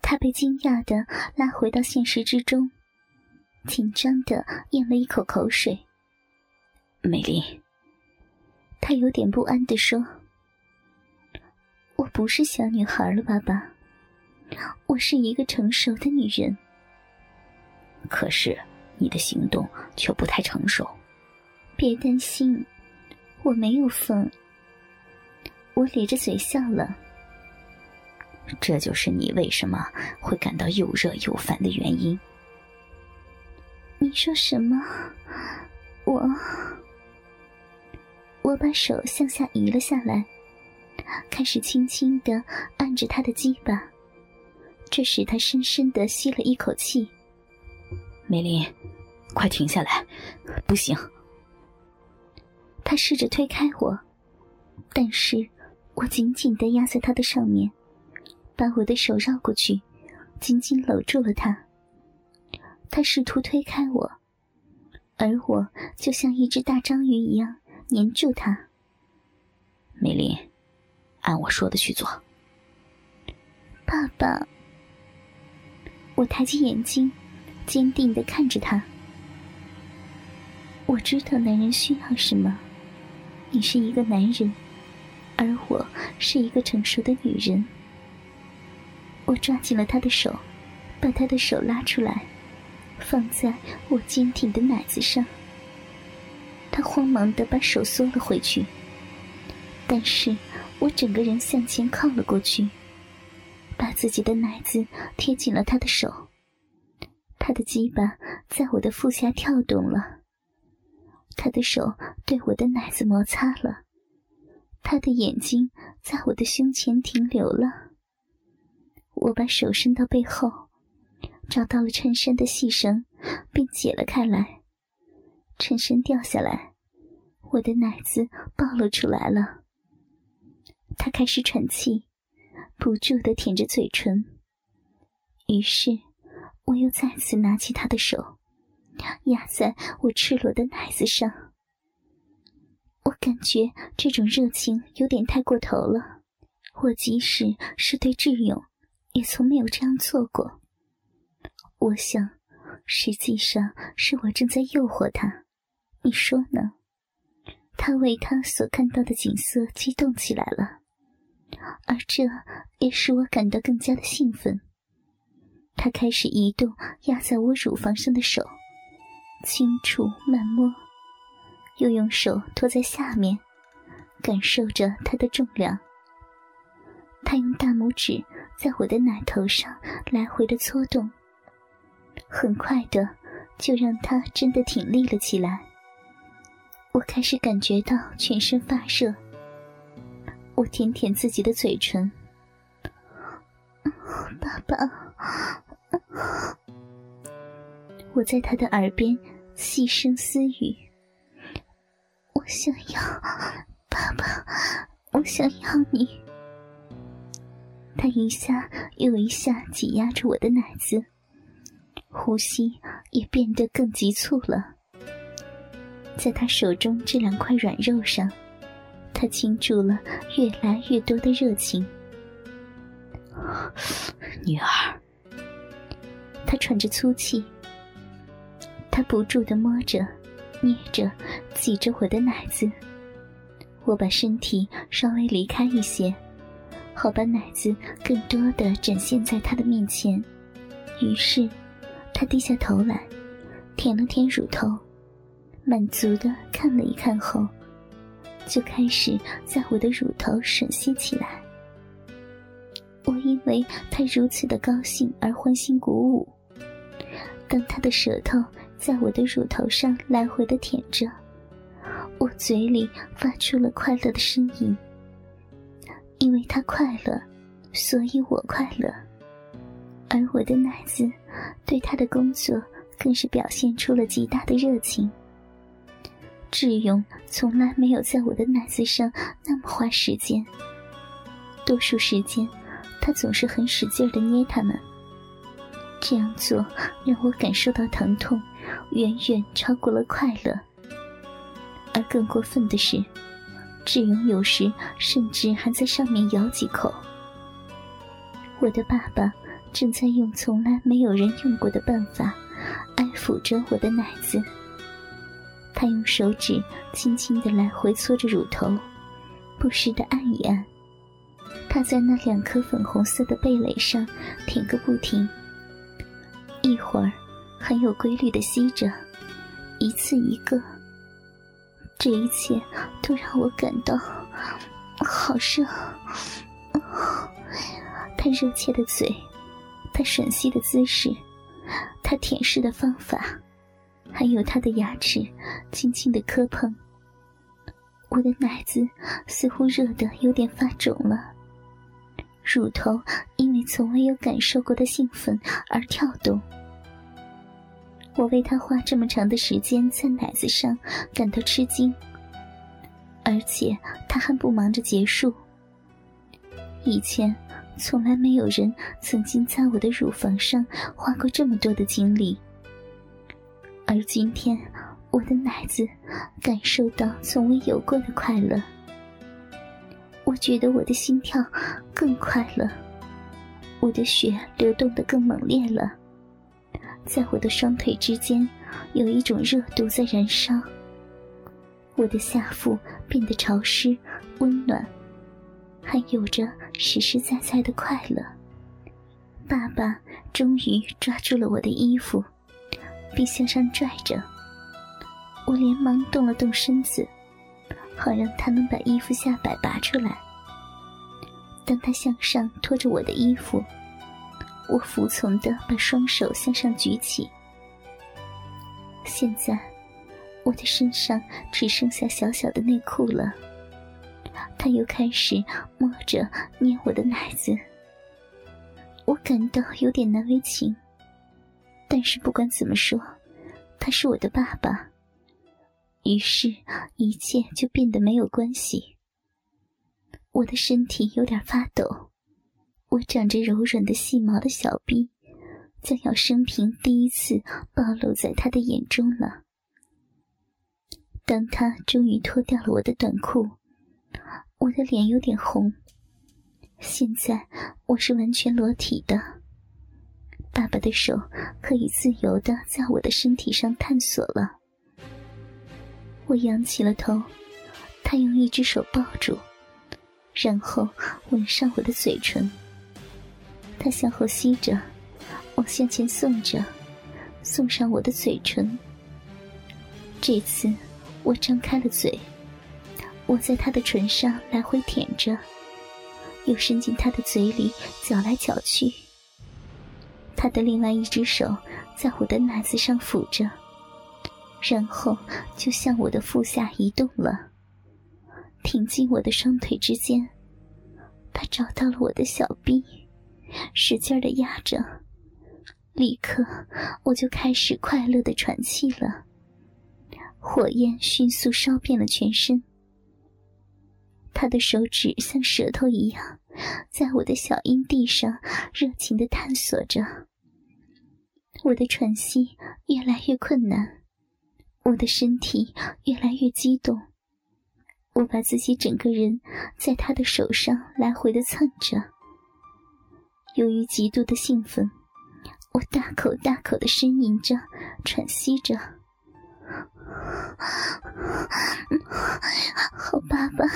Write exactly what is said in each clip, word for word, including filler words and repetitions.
他被惊讶地拉回到现实之中，紧张地咽了一口口水。 美玲， 他有点不安地说，我不是小女孩了，爸爸，我是一个成熟的女人。 可是你的行动却不太成熟。 别担心，我没有疯。我咧着嘴笑了。 这就是你为什么会感到又热又烦的原因。 你说什么？我……我把手向下移了下来，开始轻轻地按着他的鸡巴，这使他深深地吸了一口气。 美玲，快停下来，不行。 他试着推开我，但是我紧紧地压在他的上面，把我的手绕过去，紧紧搂住了他。他试图推开我，而我就像一只大章鱼一样黏住他。 美玲，按我说的去做。 爸爸。我抬起眼睛，坚定地看着他。我知道男人需要什么，你是一个男人，而我是一个成熟的女人。我抓紧了他的手，把他的手拉出来，放在我坚挺的奶子上。他慌忙地把手缩了回去，但是我整个人向前靠了过去，把自己的奶子贴紧了他的手。他的鸡巴在我的腹下跳动了，他的手对我的奶子摩擦了，他的眼睛在我的胸前停留了。我把手伸到背后，找到了衬衫的细绳，并解了开来。衬衫掉下来，我的奶子暴露出来了。他开始喘气，不住地舔着嘴唇。于是我又再次拿起他的手，压在我赤裸的奶子上。我感觉这种热情有点太过头了，我即使是对智勇也从没有这样做过。我想实际上是我正在诱惑他，你说呢？他为他所看到的景色激动起来了，而这也使我感到更加的兴奋。他开始移动压在我乳房上的手，轻触慢摸，又用手托在下面，感受着它的重量。他用大拇指在我的奶头上来回的搓动，很快的就让它真的挺立了起来。我开始感觉到全身发热，我舔舔自己的嘴唇。爸爸，我在他的耳边细声私语，我想要爸爸，我想要你。他一下又一下挤压着我的奶子，呼吸也变得更急促了。在他手中这两块软肉上，他倾注了越来越多的热情。 女儿， 他喘着粗气，他不住地摸着、捏着、挤着我的奶子。我把身体稍微离开一些，好把奶子更多地展现在他的面前。于是他低下头来，舔了舔乳头，满足地看了一看后，就开始在我的乳头吮吸起来。我因为他如此的高兴而欢欣鼓舞。当他的舌头在我的乳头上来回地舔着，我嘴里发出了快乐的声音。因为他快乐，所以我快乐。而我的奶子对他的工作更是表现出了极大的热情。智勇从来没有在我的奶子上那么花时间，多数时间他总是很使劲地捏它们。这样做让我感受到疼痛远远超过了快乐。而更过分的是，智勇有时甚至还在上面咬几口。我的爸爸正在用从来没有人用过的办法爱抚着我的奶子。他用手指轻轻地来回搓着乳头，不时地按一按。他在那两颗粉红色的蓓蕾上舔个不停，一会儿很有规律地吸着，一次一个。这一切都让我感到好热。他热切的嘴，他吮吸的姿势，他舔舐的方法，还有他的牙齿轻轻的磕碰。我的奶子似乎热得有点发肿了，乳头因为从未有感受过的兴奋而跳动。我为他花这么长的时间在奶子上感到吃惊，而且他还不忙着结束。以前从来没有人曾经在我的乳房上花过这么多的精力，而今天我的奶子感受到从未有过的快乐。我觉得我的心跳更快了，我的血流动得更猛烈了，在我的双腿之间有一种热度在燃烧，我的下腹变得潮湿温暖，还有着实实在在的快乐。爸爸终于抓住了我的衣服，并向上拽着，我连忙动了动身子，好让他能把衣服下摆拔出来。当他向上拖着我的衣服，我服从地把双手向上举起。现在我的身上只剩下小小的内裤了。他又开始摸着捏我的奶子，我感到有点难为情，但是不管怎么说，他是我的爸爸，于是一切就变得没有关系。我的身体有点发抖，我长着柔软的细毛的小臂将要生平第一次暴露在他的眼中了。当他终于脱掉了我的短裤，我的脸有点红，现在我是完全裸体的。爸爸的手可以自由地在我的身体上探索了。我仰起了头，他用一只手抱住，然后吻上我的嘴唇。他向后吸着，我向前送着，送上我的嘴唇。这次我张开了嘴，我在他的唇上来回舔着，又伸进他的嘴里搅来搅去。他的另外一只手在我的奶子上抚着，然后就向我的腹下移动了，挺进我的双腿之间。他找到了我的小臂，使劲地压着，立刻我就开始快乐地喘气了。火焰迅速烧遍了全身，他的手指像舌头一样在我的小阴蒂上热情地探索着。我的喘息越来越困难，我的身体越来越激动，我把自己整个人在他的手上来回地蹭着。由于极度的兴奋，我大口大口地呻吟着，喘息着。好爸爸，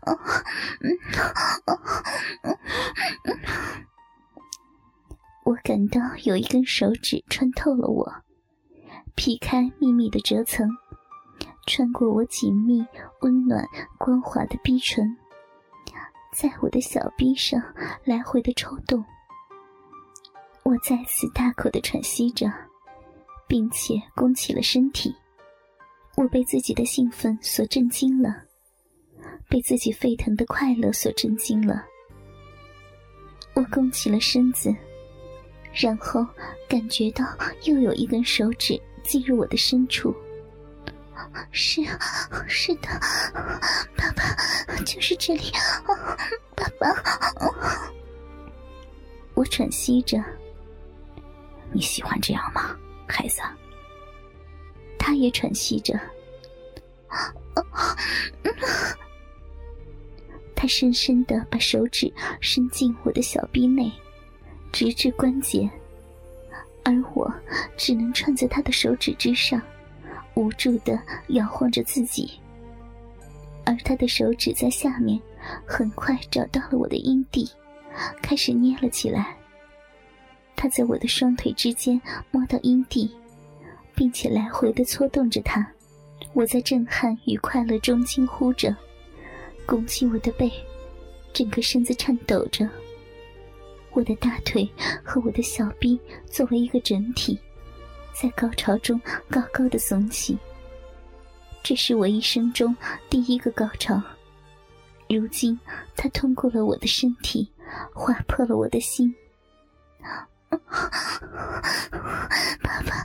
我感到有一根手指穿透了我，劈开密密的折层，穿过我紧密温暖光滑的逼唇，在我的小臂上来回的抽动。我再次大口的喘息着，并且弓起了身体。我被自己的兴奋所震惊了，被自己沸腾的快乐所震惊了。我弓起了身子，然后感觉到又有一根手指进入我的深处。是是的，爸爸，就是这里，爸爸。我喘息着。 你喜欢这样吗，孩子？ 他也喘息着。他深深地把手指伸进我的小臂内， 直至关节，而我只能串在他的手指之上，无助地摇晃着自己。而他的手指在下面很快找到了我的阴蒂，开始捏了起来。他在我的双腿之间摸到阴蒂，并且来回地搓动着它。我在震撼与快乐中惊呼着，拱起我的背，整个身子颤抖着。我的大腿和我的小臂作为一个整体，在高潮中高高的耸起。这是我一生中第一个高潮。如今它通过了我的身体，划破了我的心。爸爸，